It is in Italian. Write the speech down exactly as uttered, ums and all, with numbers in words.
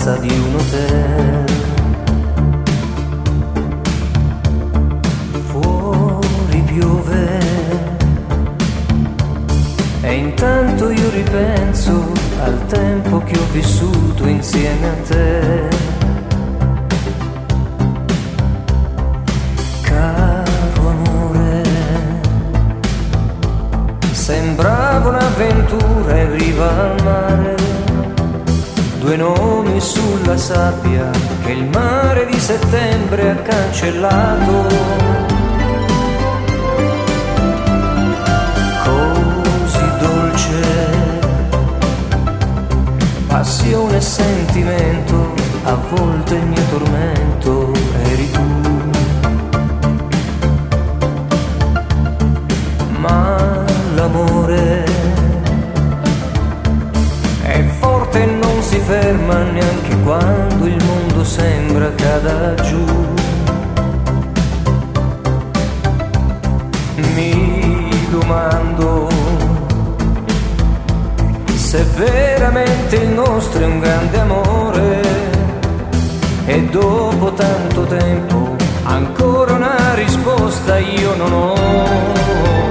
stanza di un hotel. Fuori piove e intanto io ripenso al tempo che ho vissuto insieme a te. Caro amore, sembrava un'avventura in riva al mare, due nomi sulla sabbia che il mare di settembre ha cancellato. Così dolce, passione e sentimento, a volte il mio tormento eri tu. Ma l'amore è forte e non si ferma neanche quando il mondo sembra cada giù. Mi domando se veramente il nostro è un grande amore e dopo tanto tempo ancora una risposta io non ho.